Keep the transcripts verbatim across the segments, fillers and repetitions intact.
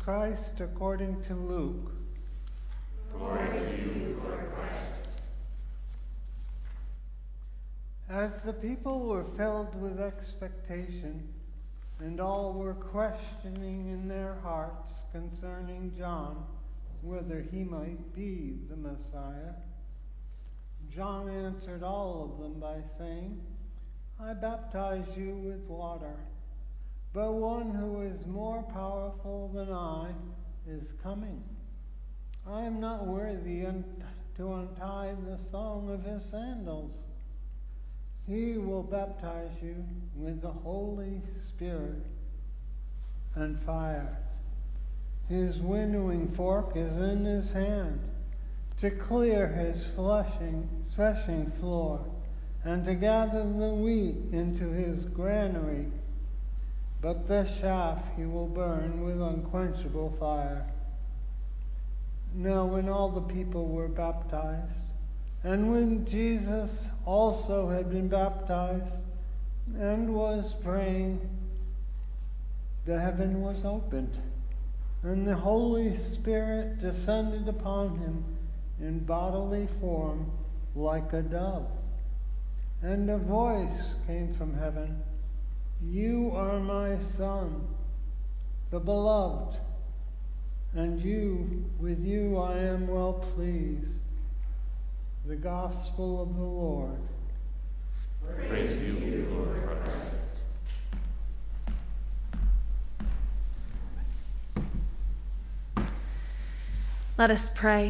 Christ according to Luke. Glory to you, Lord Christ. As the people were filled with expectation, and all were questioning in their hearts concerning John, whether he might be the Messiah, John answered all of them by saying, I baptize you with water, but one who is more powerful than I is coming. I am not worthy un- to untie the thong of his sandals. He will baptize you with the Holy Spirit and fire. His winnowing fork is in his hand to clear his threshing, threshing floor and to gather the wheat into his granary. But the chaff he will burn with unquenchable fire. Now when all the people were baptized, and when Jesus also had been baptized and was praying, the heaven was opened, and the Holy Spirit descended upon him in bodily form like a dove. And a voice came from heaven, You are my Son, the beloved, and you, with you I am well pleased. The Gospel of the Lord. Praise to you, Lord Christ. Let us pray.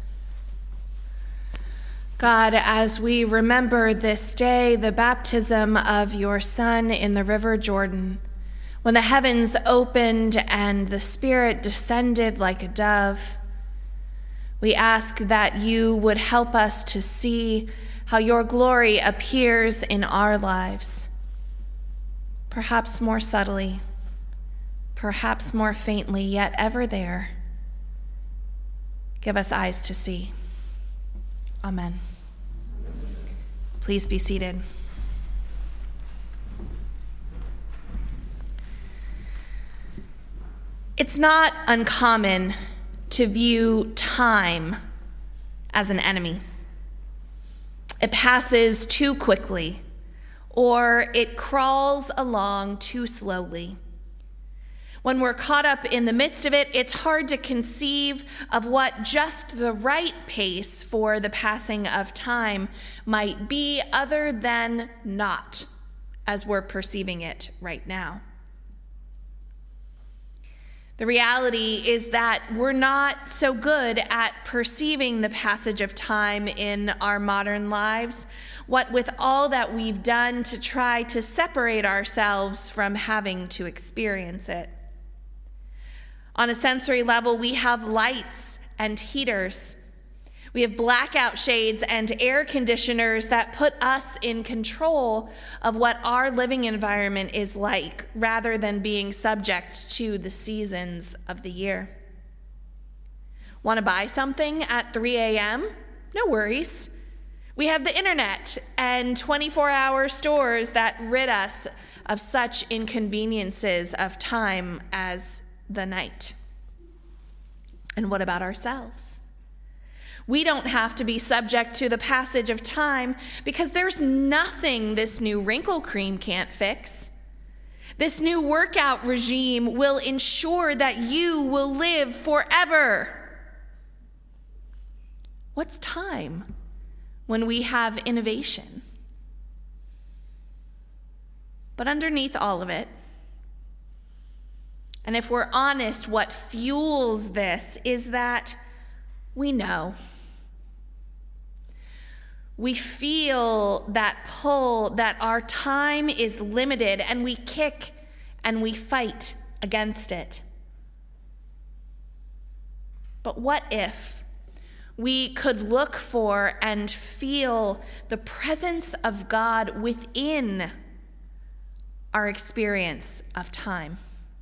God, as we remember this day, the baptism of your Son in the River Jordan, when the heavens opened and the Spirit descended like a dove, we ask that you would help us to see how your glory appears in our lives, perhaps more subtly, perhaps more faintly, yet ever there. Give us eyes to see. Amen. Please be seated. It's not uncommon to view time as an enemy. It passes too quickly, or it crawls along too slowly. When we're caught up in the midst of it, it's hard to conceive of what just the right pace for the passing of time might be other than not as we're perceiving it right now. The reality is that we're not so good at perceiving the passage of time in our modern lives, what with all that we've done to try to separate ourselves from having to experience it. On a sensory level, we have lights and heaters. We have blackout shades and air conditioners that put us in control of what our living environment is like, rather than being subject to the seasons of the year. Want to buy something at three a.m.? No worries. We have the internet and twenty-four hour stores that rid us of such inconveniences of time as the night. And what about ourselves? We don't have to be subject to the passage of time because there's nothing this new wrinkle cream can't fix. This new workout regime will ensure that you will live forever. What's time when we have innovation? But underneath all of it, and if we're honest, what fuels this is that we know. We feel that pull, that our time is limited, and we kick and we fight against it. But what if we could look for and feel the presence of God within our experience of time?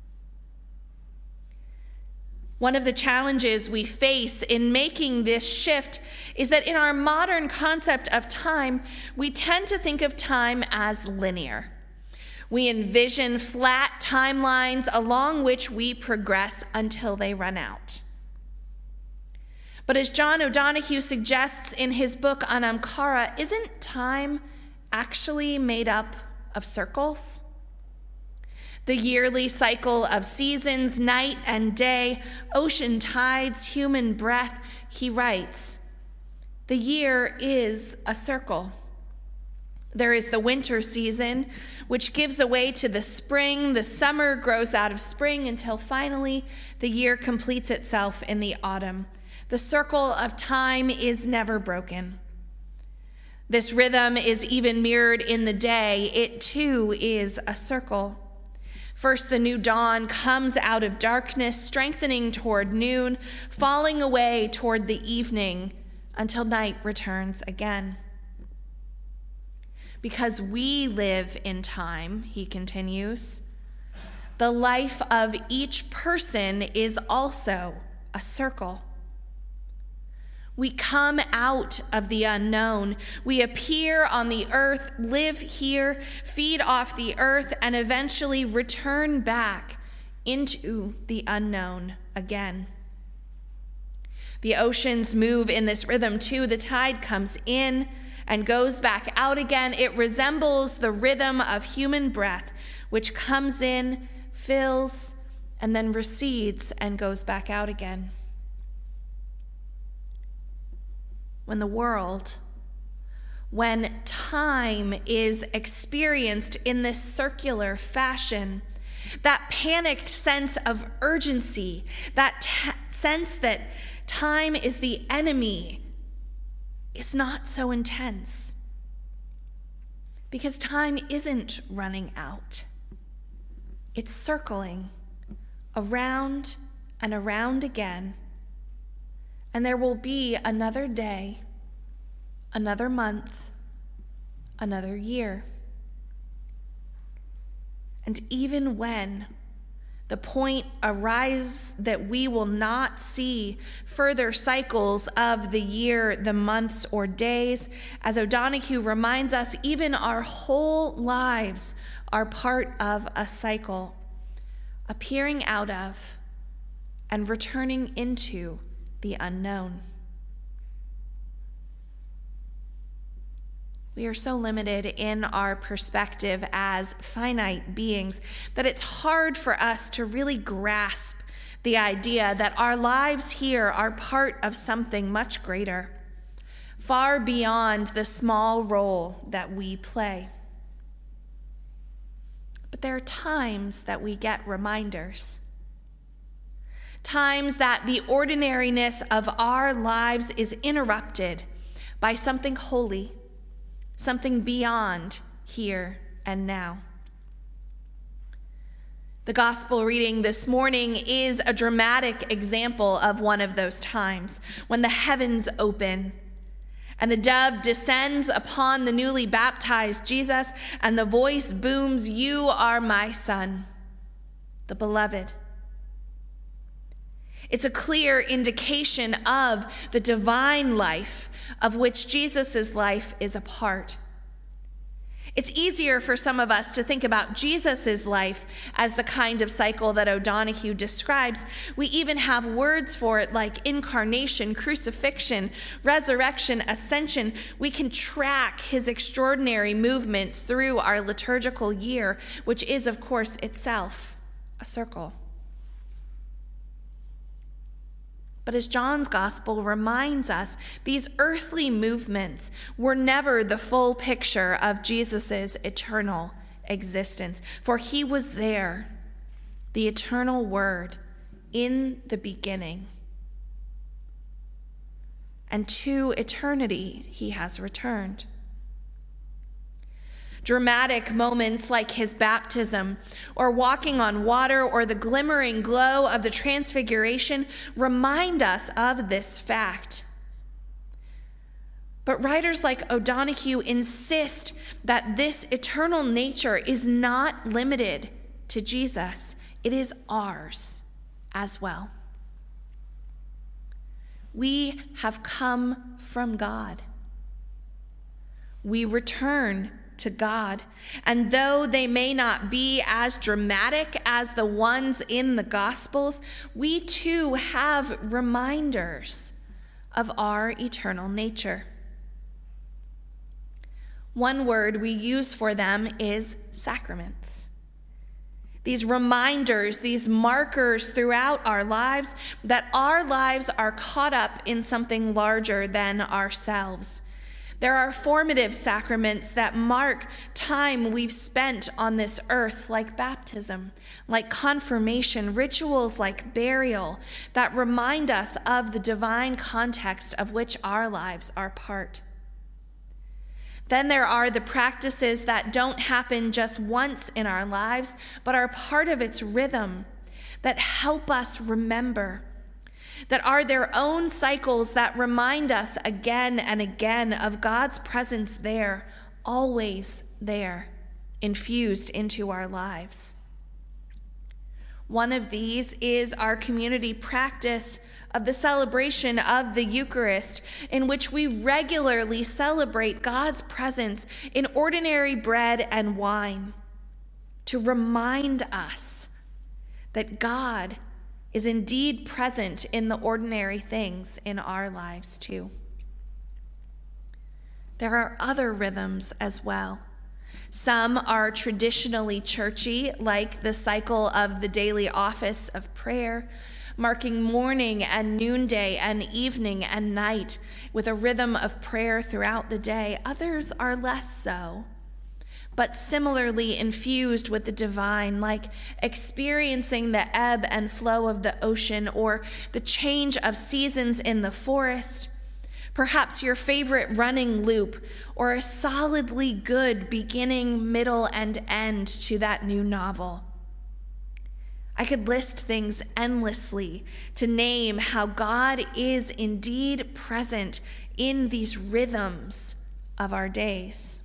One of the challenges we face in making this shift is that in our modern concept of time, we tend to think of time as linear. We envision flat timelines along which we progress until they run out. But as John O'Donohue suggests in his book Anam Cara, isn't time actually made up of circles? The yearly cycle of seasons, night and day, ocean tides, human breath, he writes, the year is a circle. There is the winter season, which gives way to the spring. The summer grows out of spring until finally the year completes itself in the autumn. The circle of time is never broken. This rhythm is even mirrored in the day. It too is a circle. First, the new dawn comes out of darkness, strengthening toward noon, falling away toward the evening until night returns again. Because we live in time, he continues, the life of each person is also a circle. We come out of the unknown. We appear on the earth, live here, feed off the earth, and eventually return back into the unknown again. The oceans move in this rhythm too. The tide comes in and goes back out again. It resembles the rhythm of human breath, which comes in, fills, and then recedes and goes back out again. When the world, when time is experienced in this circular fashion, that panicked sense of urgency, that t- sense that time is the enemy, is not so intense. Because time isn't running out. It's circling around and around again. And there will be another day, another month, another year. And even when the point arrives that we will not see further cycles of the year, the months, or days, as O'Donohue reminds us, even our whole lives are part of a cycle, appearing out of and returning into the unknown. We are so limited in our perspective as finite beings that it's hard for us to really grasp the idea that our lives here are part of something much greater, far beyond the small role that we play. But there are times that we get reminders. Times that the ordinariness of our lives is interrupted by something holy, something beyond here and now. The gospel reading this morning is a dramatic example of one of those times when the heavens open and the dove descends upon the newly baptized Jesus, and the voice booms, "You are my son, the beloved." It's a clear indication of the divine life of which Jesus' life is a part. It's easier for some of us to think about Jesus' life as the kind of cycle that O'Donohue describes. We even have words for it like incarnation, crucifixion, resurrection, ascension. We can track his extraordinary movements through our liturgical year, which is, of course, itself a circle. But as John's gospel reminds us, these earthly movements were never the full picture of Jesus' eternal existence. For he was there, the eternal Word, in the beginning. And to eternity he has returned. Dramatic moments like his baptism or walking on water or the glimmering glow of the transfiguration remind us of this fact. But writers like O'Donohue insist that this eternal nature is not limited to Jesus. It is ours as well. We have come from God. We return to God. And though they may not be as dramatic as the ones in the Gospels, we too have reminders of our eternal nature. One word we use for them is sacraments. These reminders, these markers throughout our lives that our lives are caught up in something larger than ourselves. There are formative sacraments that mark time we've spent on this earth, like baptism, like confirmation, rituals like burial, that remind us of the divine context of which our lives are part. Then there are the practices that don't happen just once in our lives, but are part of its rhythm, that help us remember, that are their own cycles that remind us again and again of God's presence there, always there, infused into our lives. One of these is our community practice of the celebration of the Eucharist, in which we regularly celebrate God's presence in ordinary bread and wine, to remind us that God is indeed present in the ordinary things in our lives too. There are other rhythms as well. Some are traditionally churchy, like the cycle of the daily office of prayer, marking morning and noonday and evening and night with a rhythm of prayer throughout the day. Others are less so, but similarly infused with the divine, like experiencing the ebb and flow of the ocean or the change of seasons in the forest, perhaps your favorite running loop, or a solidly good beginning, middle, and end to that new novel. I could list things endlessly to name how God is indeed present in these rhythms of our days.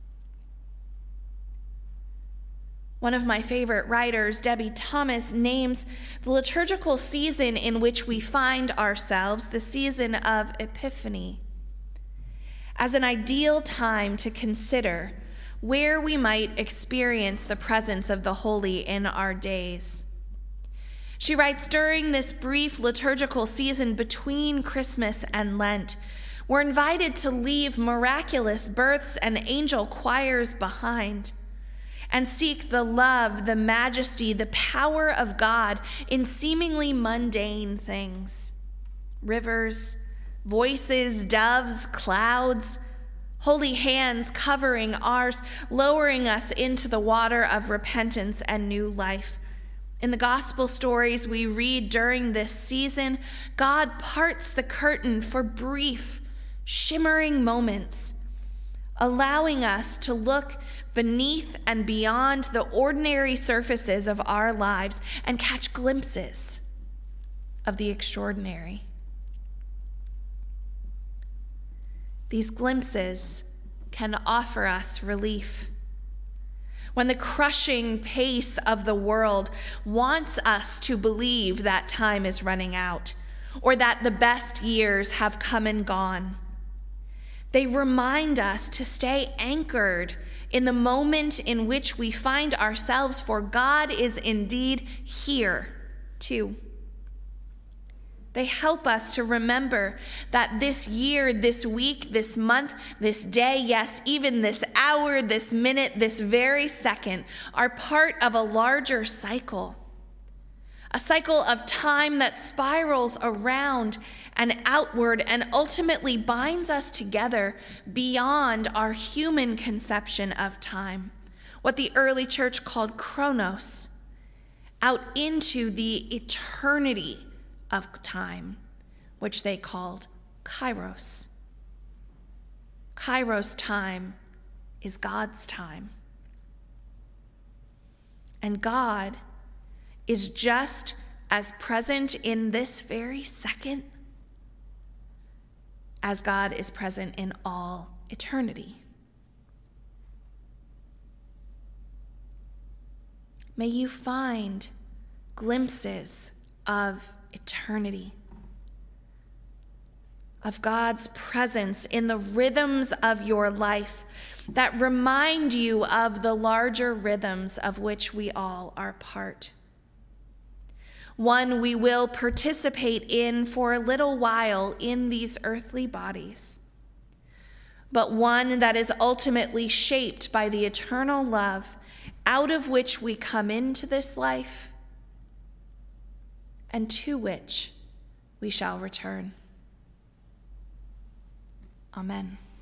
One of my favorite writers, Debbie Thomas, names the liturgical season in which we find ourselves, the season of Epiphany, as an ideal time to consider where we might experience the presence of the holy in our days. She writes, during this brief liturgical season between Christmas and Lent, we're invited to leave miraculous births and angel choirs behind and seek the love, the majesty, the power of God in seemingly mundane things. Rivers, voices, doves, clouds, holy hands covering ours, lowering us into the water of repentance and new life. In the gospel stories we read during this season, God parts the curtain for brief, shimmering moments, allowing us to look beneath and beyond the ordinary surfaces of our lives and catch glimpses of the extraordinary. These glimpses can offer us relief. When the crushing pace of the world wants us to believe that time is running out, or that the best years have come and gone, they remind us to stay anchored in the moment in which we find ourselves, for God is indeed here too. They help us to remember that this year, this week, this month, this day, yes, even this hour, this minute, this very second, are part of a larger cycle. A cycle of time that spirals around and outward and ultimately binds us together beyond our human conception of time, what the early church called chronos, out into the eternity of time, which they called kairos. Kairos time is God's time. And God is just as present in this very second as God is present in all eternity. May you find glimpses of eternity, of God's presence in the rhythms of your life that remind you of the larger rhythms of which we all are part. One we will participate in for a little while in these earthly bodies, but one that is ultimately shaped by the eternal love out of which we come into this life and to which we shall return. Amen.